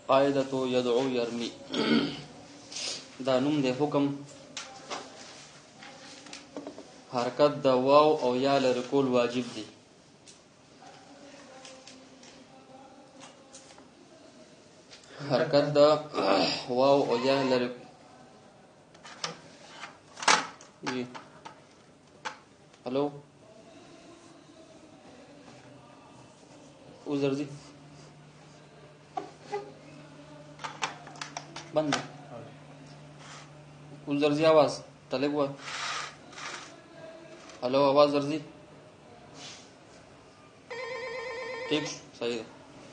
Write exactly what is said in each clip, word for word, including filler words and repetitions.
قاعدة يدعو يرمي دا نوم د حکم حرکت د واو او یا لري کول واجب دي. حرکت د واو او یا لري جی هلو وزرزي بند وزرزي आवाज طلب हुआ हेलो आवाज जर्जी ठीक सही है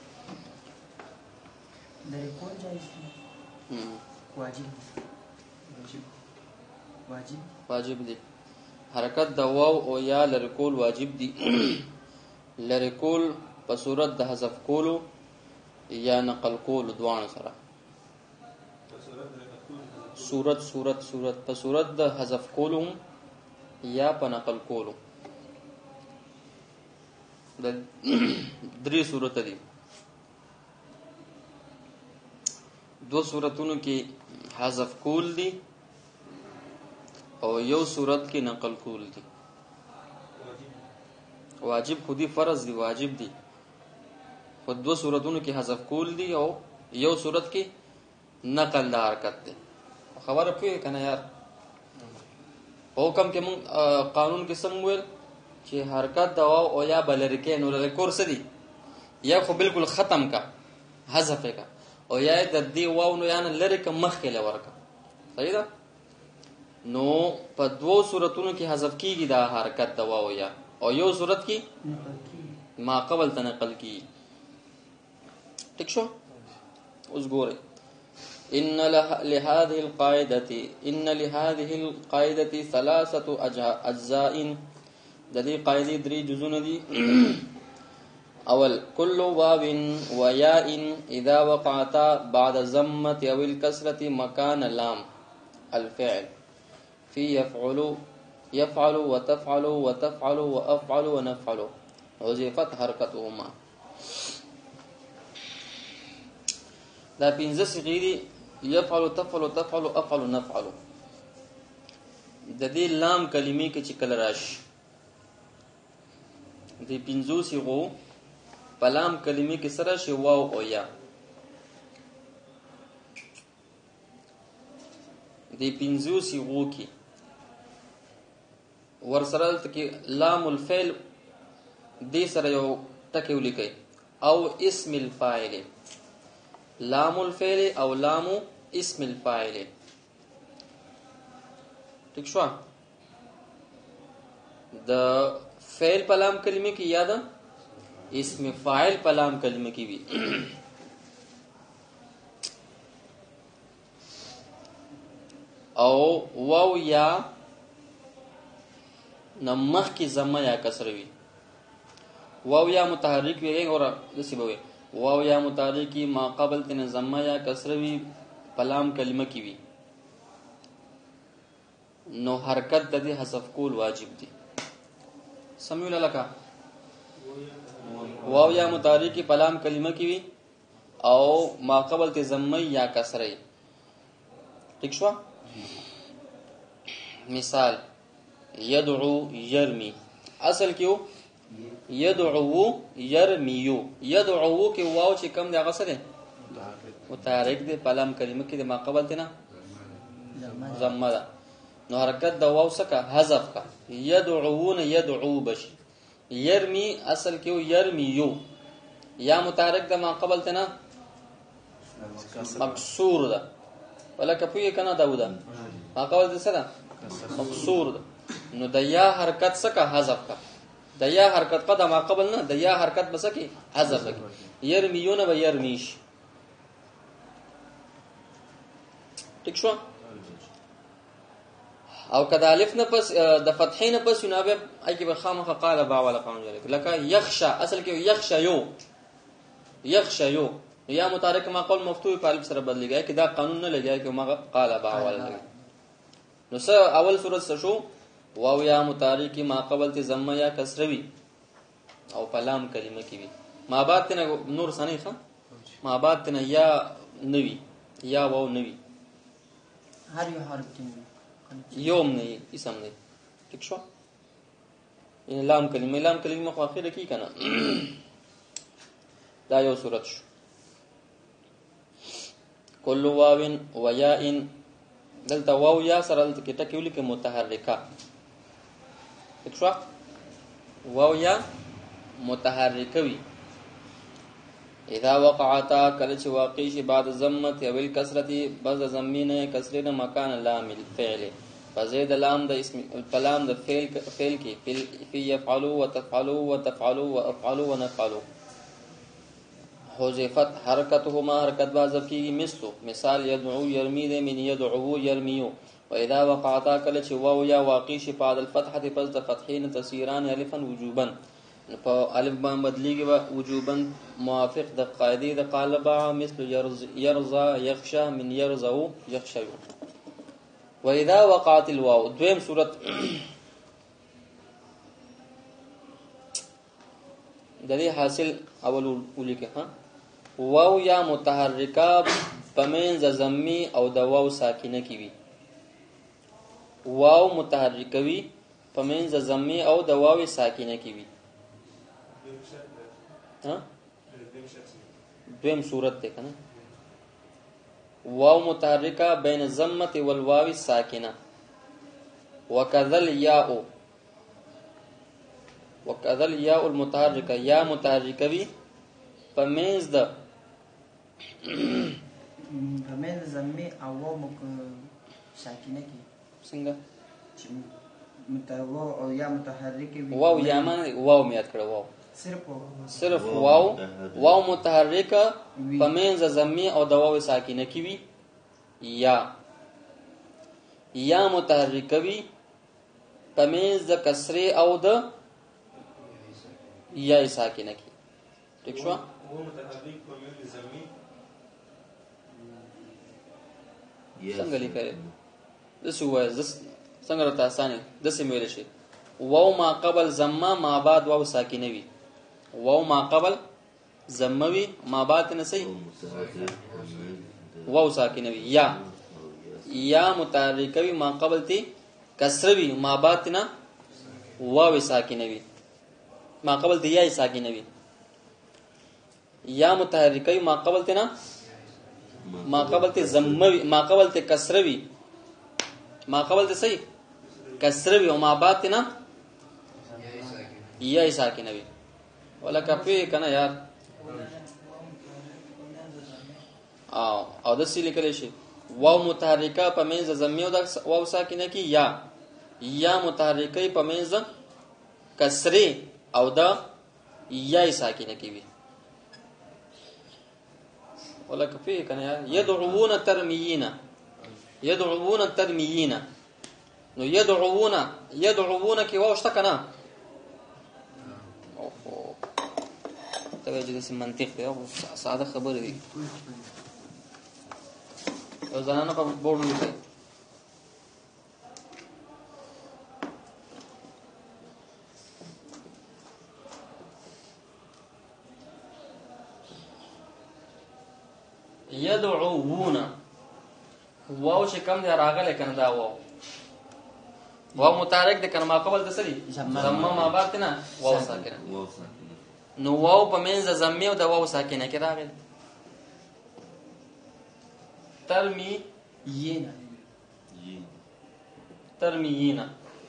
कौन जायज वाजिब वाजिब वाजिब दि حرکت د واو او یا لرکول واجب دي. لرکول په صورت د حذف کولو یا نقل کولو دوان سره صورت صورت صورت په صورت د حذف کولو یا په نقل کولو د درې صورت دي. دو صورتونو کې حذف کول دي او یو صورت کې نقل کول دي. واجب خودي فرض دي واجب دي خو دو صورتونو کې حذف کول دي او یو صورت کې نقل د حرکت دي. خبره پوهه کنه یار حکم کې مون قانون کې څنګه ویل چې حرکت د واو او یا بلرکه نو له کورس دي یا خو بالکل ختم کا حذف کا او یا د دې واو نو یان لریک مخ کې لورکا صحیح ده. نو په دوو صورتونو کې حذف کیږي دا حرکت د واو یا او یو صورت کې ما قبل تنقل کی. ٹھیک شو اوس ګوره ان لهذه القاعده ان لهذه القاعده ثلاثه اجزاء د دې قاعده درې جزونه دي. اول كل واو وياء اذا وقعتا بعد ضمه او الكسره مكان لام الفعل في يفعل يفعل وتفعل وتفعل وافعل ونفعل حذفت حرکتهما. دا پنځه صيغې دي يفعل تفعل تفعل افعل نفعل. د دې لام کلمې کې چې کله راشي د پنځو صيغو په لام کلمې کې سره شي واو او یا د پنځو صيغو کې ور سره تکي لام الفعل دې سره یو ټکی ولیکي او اسم الفاعل لام الفعل او لام اسم الفاعل. ٹھیک شو د فعل په لام کلمه کې یاد اسم فاعل په لام کلمه کې وي. او واو یا نمخ کی ضمه یا کسر وی. واو یا متحرک وی اور دسی بوي واو یا متحرکی ما قبل تن ضمه یا کسر وی پلام کلمه کی وی نو حرکت د دې حذف کول واجب دي. سمول لکا واو یا متحرکی پلام کلمه کی وی او ما قبل ته ضمه یا کسر. ٹھیک شو مثال يدعو يرمي اصل کیو يدعو يرميو يدعو کې واو چې کم دی هغه څه دی متحرک دی په لام کلمه کې د ما قبل ته نه ضمه ده نو حرکت د واو څخه حذف کا يدعون يدعو بش. يرمي اصل کیو يرميو یا متحرک د ما قبل ته نه مکسور ده ولکه پوی کنه داودا ما قبل ته سره مکسور ده نو د یا حرکت څخه حذف کا د یا حرکت قدم ما قبل نه د یا حرکت بس کی حذف کی يرميون و يرميش. ٹھیک شو او کدا الف نه پس د فتحې نه پس نو به ای کی بخامه قال با ولا قام ذلك لك يخشى اصل کې يخشى یو يخشى یو یا متحرک ما قول مفتوح په الف سره بدلېږي کې دا قانون نه لګي چې ما قال با ولا نو س اول صورت څه شو واو یا متحرکی ما قبل ته ضمه یا کسروي او په لام کلمه کې وي ما بعد تنه نور سنې ښه ما بعد تنه یا نوي یا واو نوي هر یو حرف ټینګ یوم نه اسم نه ٹھیک شو ان لام کلمه لام کلمه خو اخره کی کنه دا یو صورت شو کل واوین و یاء دلته واو یا سره دلته کې ټکی ولیکه متحرکه ٹھیک شو واو یا متحرکه وی اذا وقعتا کله چې واقع شي بعد ضمت او الکسرت بعد ضمینه کسرینه مکان لام الفعل فزيد لام د اسم کلام د فعل فعل کې فی يفعلوا وتفعلوا وتفعلوا وافعلوا ونفعلوا حذفت حرکتهما حرکت حذف کی مثل مثال يدعو يرمي ده من يدعو يرميو واذا وقعتا کله چې واو یا واقع شي بعد الفتحه پس د فتحین تصيران الفا وجوبا په الف باندې بدلیږي وجوبا موافق د قاعده د قالبا مثل يرضى يخشى من يرزو يخشى واذا وقعت الواو دویم صورت د دې حاصل اول ولیکه ها واو یا متحرکه پمنځ ضمی او د واو ساکنه کی وی واو متحرکه وی پمنځ ضمی او د واو ساکنه کی وی ها دویم صورت ده کنه واو متحرکه بین الضمه والواو الساکنه وكذا الياء وكذا الياء المتحركه یا متحرکه وی پمنځ د پمنځ ضمه او واو ساکنه کی څنګه چې متواو او یا متحرکه وی واو یا ما واو میات کړه واو صرف صرف واو واو متحرکه پمنځ ضمه او د واو ساکنه کی وی یا یا متحرکه وی پمنځ د کسره او د یا ساکنه کی ٹھیک شو وہ متحرک پمنځ ضمه څنګه لیکل دسه وای دس څنګه راته اسانه دسه ویل شي واو ما قبل ضمه ما بعد واو ساکنه وی واو ما قبل ضمه وی ما بعد نه صحیح واو ساکنه وی یا یا متحرکه وی ما قبل تی کسره وی ما بعد نه واو ساکنه وی ما قبل تی یا ساکنه وی یا متحرکه وی ما قبل تی نه ما قبل تی ضمه وی ما قبل تی کسره وی ما قبل تی صحیح کسره وی او ما بعد تی نه یا ساکنه وی ولا کفی کنه یار او او د سی لیکل شي واو متحرکه پمنځ ضمه او د واو ساکنه کی یا یا متحرکه پمنځ کسره او د یا ساکنه کی وی ولا کفی کنه یار يدعون ترميين يدعون ترميين نو يدعون يدعون کی واو شته کنه توجه دې منطق دی او ساده خبره دی او ځانانه په بورډ لیکي يدعون واو چې کوم دی راغله کنه دا واو واو متحرک د کنه ما قبل د سری زمما ما بعد نه واو ساکنه نو واو په منځ ضمه او د واو ساکنه کې راغلی ترمی یینا ترمیینا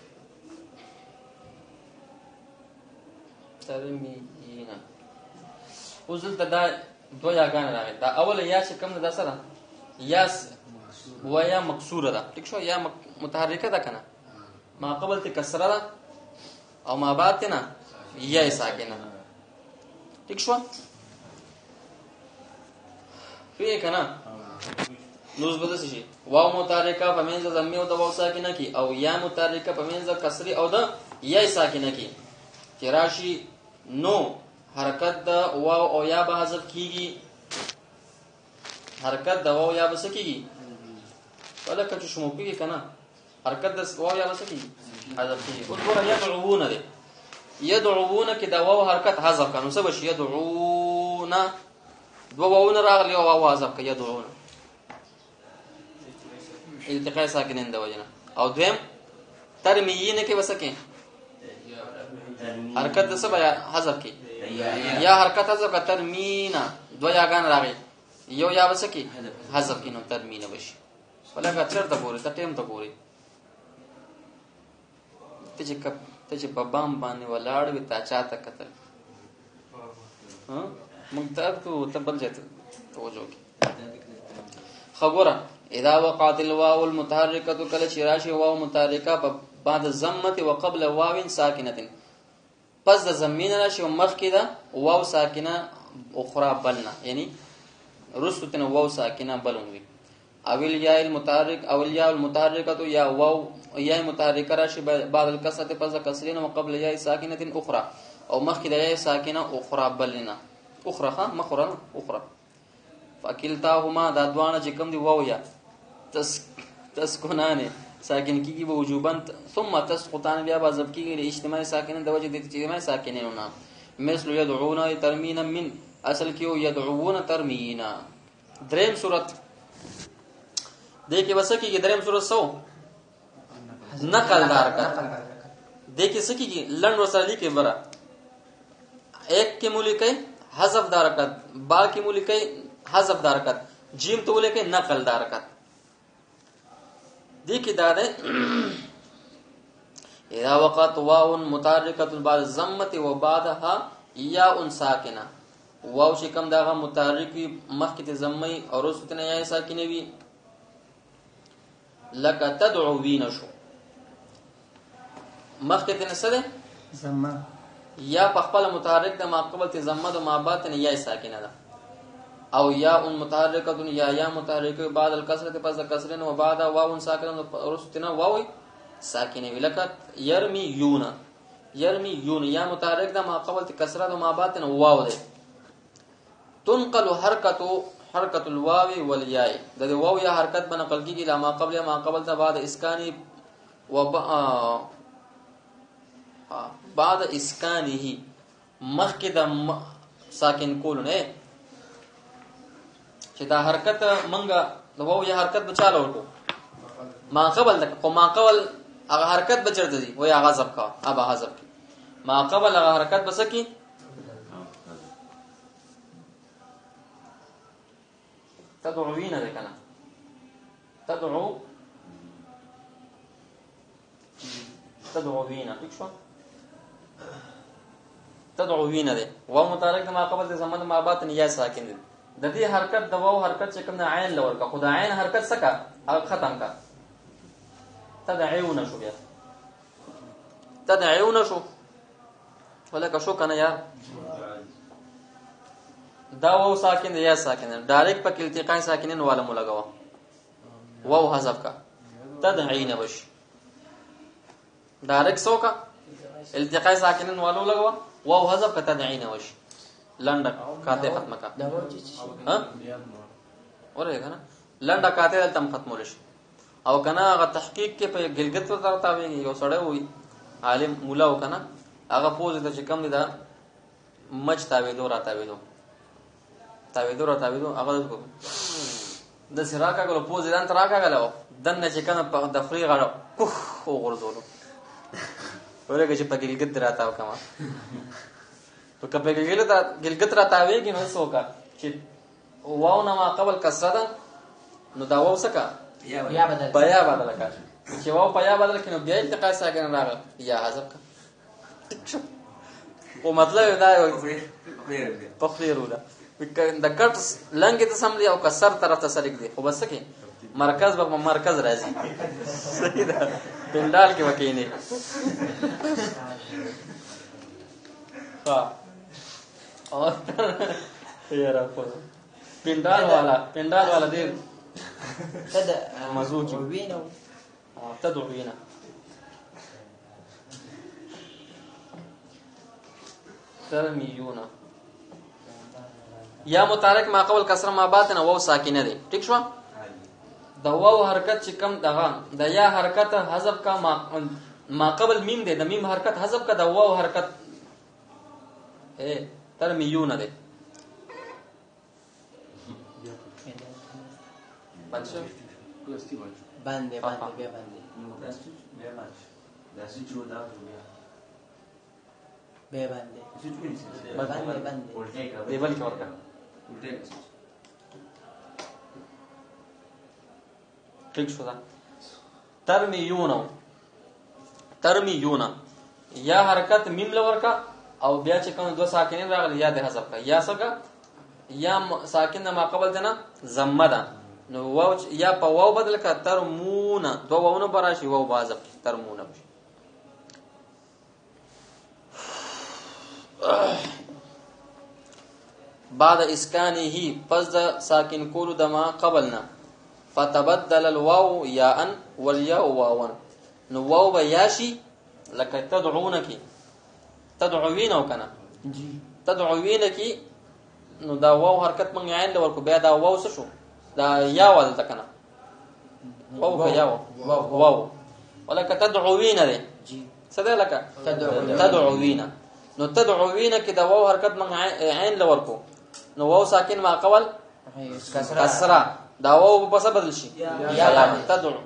ترمیینا اوس دلته دا دو یاګان راغلي دا اول یا چې کوم ده سره یا و یا مکسوره ده ٹھیک شو یا متحرکه ده کنه ما قبل ته کسره ده او ما بعد ته نه یا ساکنه ٹھیک شو فی کنه نوز بده شي واو متحرکه په منځ ضمه او د واو ساکنه کی او یا متحرکه په منځ کسری او د یا ساکنه کی چې راشي نو حرکت د واو او یا به حذف کیږي حرکت د واو یا به سکیږي ولکه چې شمو پیږي کنه حرکت د واو یا به سکیږي حذف کیږي او ګوره يدعون دي يدعون کې د واو حرکت حذف کنه څه بشي يدعون دو واونه راغلی او واو حذف کړه يدعون التقاء ساکنین د وجنه. او دویم ترمین کې وسکه حرکت د سبا حذف کی یا حرکت حذف کا ترمینا دو یاګان راغی یو یا وسکی حذف کینو ترمینه وشي ولکه چرته پوری ته ټیم ته پوری ته چې کپ ته چې بابام باندې ولاړ وي تا چاته قتل ها موږ ته ته تبل جته توجه کی خبره اذا وقعت الواو المتحركه کله چې راشي واو متحرکه په بعد ضمه وقبل واو ساکنه پس د زمین راشي او مخ کې دا واو ساکنه اخرى بلنا یعنی رسوتن واو ساکنه بلونوي اول یا المتحرک اول یا المتحرکه یا واو یا متحرکه راشي بعد الکسره پس د کسرین او قبل یا ساکنه اخرى او مخ کې د یا ساکنه اخرى بلنا اخرى ها مخرن اخرى فکلتاهما دا دوانه چې کوم دی واو یا تس تسکونانه ساکن کیږي به وجوبن ثم تسقطان بیا بازب کیږي اجتماع ساکنه د وجه د اجتماع ساکنینو نام مثل يدعون ترمینا من اصل کیو يدعون ترمینا. دریم صورت دې کې وسکیږي دریم صورت سو نقل دار کا دې کې سکیږي لند وسره لیکي برا ایک کې مولکه حذف دارکت با کې مولکه حذف دارکت جیم تو لیکي نقل دارکت دې کې دا ده اذا وقت واو متحرکه بعد الضمه وبعدها یاء ساکنه واو چې کوم داغه متحرک مخکې ته ضمه او وروسته نه یا ساکنه وي لك تدعوین شو مخکې ته نسده ضمه یا په خپل متحرک د ماقبل ته ضمه د مابات نه یا ساکنه ده او یا ان متحرکه یا یا متحرکه بعد الکسره پس د کسرین او بعد واو ساکنه ورستنه واو ساکنه ولکت يرمي یون يرمي یون یا متحرک د ما قبل کسره او ما بعد نه واو ده تنقل حرکت حرکت الواو والیاء د واو یا حرکت بنقل کیږي لا ما قبل ما قبل ته بعد اسکانی و بعد اسکانه مخک د ساکن کول نه چې دا حرکت منګه د واو یا حرکت بچاله ورکو ما قبل تک کو ما قبل هغه حرکت بچرته دي وای هغه حذف کا ابا حذف کی ما قبل هغه حرکت بسکی تدعوین ده کنه تدعو تدعوین ٹھیک شو تدعوین ده واو متعلق ما قبل د زمان ما بعد نه یا ساکن دي د دې حرکت د واو حرکت چې کوم نه عین لور کا خدای عین حرکت سکا هغه ختم کا تدعون شو بیا تدعون شو ولکه شو کنه یار دا واو ساکن دی یا ساکن ډایرکټ په التقاء ساکنین والا مو لگاوا واو حذف کا تدعین وش ډایرکټ سو کا التقاء ساکنین والا لگاوا واو حذف کا تدعین وش لنډه کاته ختم کا ها اوره کنه لنډه کاته تم ختم ورش او کنه هغه تحقیق کې په ګلګت ورته وي یو سړی وي عالم مولا وکنه هغه پوز ته چې کم دي دا مچ تاوي دو راته دو تاوي دو راته دو هغه د سراکا کول پوز ځان تراکا غلو دنه چې کنه په د فری غړو کوخ وګرځولو ورګه چې په ګلګت راته وکما په کپه ګلګت ګلګت راته وي کې نو څوکا چې واو نه ما قبل کسره نو دا واو سکا یا بدل بیا بدل کا چې واو بیا بدل کینو بیا التقاء ساکن راغ یا حذف کا او مطلب دا یو تخریر ولا د کټ لنګ ته سملی او کسر طرف ته سلیک دی خو بس کې مرکز به مرکز راځي صحیح ده پندال کې وکینه ها اور یاره په پندال والا پندال والا دی تد مزوجي وینو تدعوین ترمیون یا متحرک ما قبل کسر ما باطن واو ساکنه دی ٹھیک شو د واو حرکت چې کم دغه د یا حرکت حذف کا ما ما قبل میم دی د میم حرکت حذف کا د واو حرکت اے ترمیون دی بچه باندې باندې بیا باندې بیا باندې باندې باندې دیبل کې ورکا ٹھیک شو دا ترمیون ترمیون یا حرکت میم لور کا او بیا چې کوم دو ساکنین راغلی یا د حذف کا یا سکا یا ساکن ما قبل دنا ضمه ده نو واو یا په واو بدل کا ترمون دو واونه براشي واو حذف ترمون بعد اسکانه پس د ساکن کولو د ما قبلنا فتبدل الواو یاء والياء واوا نو واو بیاشی لکه تدعونکی تدعوین او کنه جی تدعوینکی نو دا واو حرکت من عین لور کو بیا دا واو څه شو دا یا ول تکنه واو کو یا واو واو ولکه تدعوین ده جی سده لکه تدعوین تدعوین نو تدعوین کی دا واو حرکت من عین لور کو نو واو ساکن ما قبل کسرہ کسرہ دا واو په څه بدل شي یا تدعو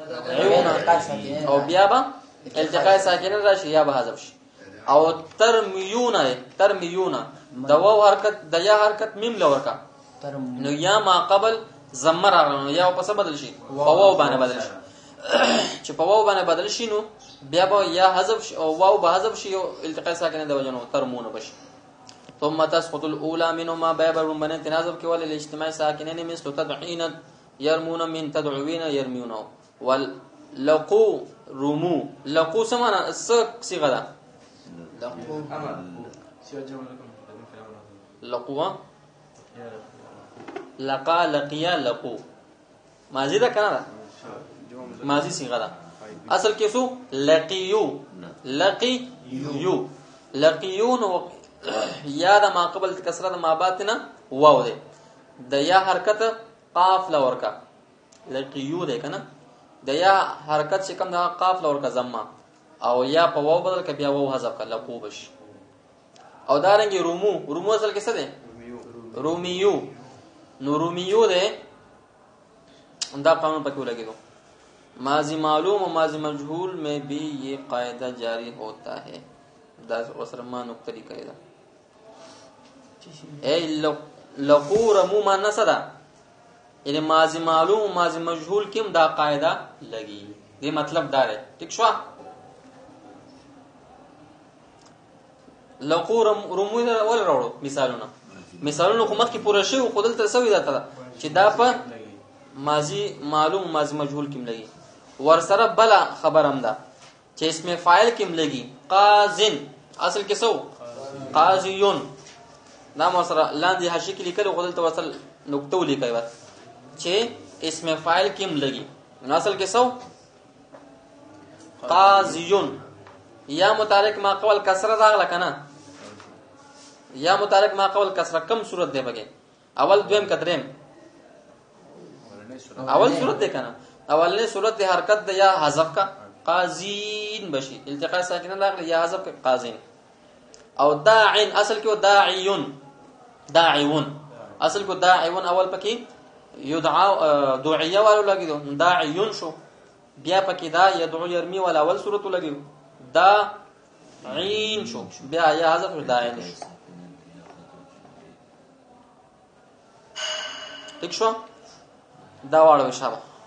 او بیا با التقاء ساکنین راشي یا به حذف شي او ترمیون ترمیون د واو حرکت د یا حرکت میم لور کا نو یا ما قبل ضمه راغلو یا په څه بدل شي په واو باندې بدل شي چې په واو باندې بدل شي نو بیا به یا حذف شي او واو به حذف شي او التقاء ساکنین د وجنو ترمون بشي ثم تسقط الاولى منهما باب من تنازب کې ول الاجتماع ساکنین مثل تدعين يرمون من تدعوين يرمون ولقوا رمو لقوا سمانا صيغه ده لقوا لقا لقيا لقوا ماضی ده کنه ماضی صيغه ده اصل کې سو لقيو لقيو لقيون یا د ما قبل کسره د ما باتنه واو ده د یا حرکت قاف لور کا لقيو ده کنه د یا حرکت چې کوم د قاف لور کا ضمه او یا په واو بدل ک بیا واو حذف کړه لقو بش او دارنګي رومو رومو اصل کې څه ده روميو نو روميو ده دا قانون پکې ولګیدو ماضی معلوم و ماضی مجهول میں بھی یہ قاعدہ جاری ہوتا ہے دا وسرما نقطه لیکه ده اے لقو رمو ما نصدا یعنی ماضی معلوم و ماضی مجهول کیم دا قاعده لګي دې مطلب دا دی ٹھیک شو لقو رمو ول راوړو مثالونه مثالونه کومه کې پوره شي او خودل تسوي ده چې دا په ماضی معلوم ماضی مجهول کیم لګي ور سره بلا خبرم ده چې اسم فاعل کیم لګي قازن اصل کې سو قاضیون دا مو سره لاندې حاشیه کې لیکل غوډل ته وصل نقطه لیکي وات چې اسم فاعل کیم لګي نو اصل کې سو قاضیون یا متحرک ما قبل کسره راغله کنه یا متحرک ما قبل کسره کم صورت دی بګي اول دویم کدریم اول صورت دی کنه اولنی صورت دی حرکت دی یا حذف کا قازین بشي التقاء ساکنه راغله یا حذف کا قازین او داعین اصل کې داعیون داعیون اصل کو داعیون اول پکې یدعا دعیه والو لګیدو داعیون شو بیا پکې دا یدعو یرمی ول اول صورت لګیدو دا عین شو بیا یا حذف داعین شو ٹھیک شو دا واړو شابه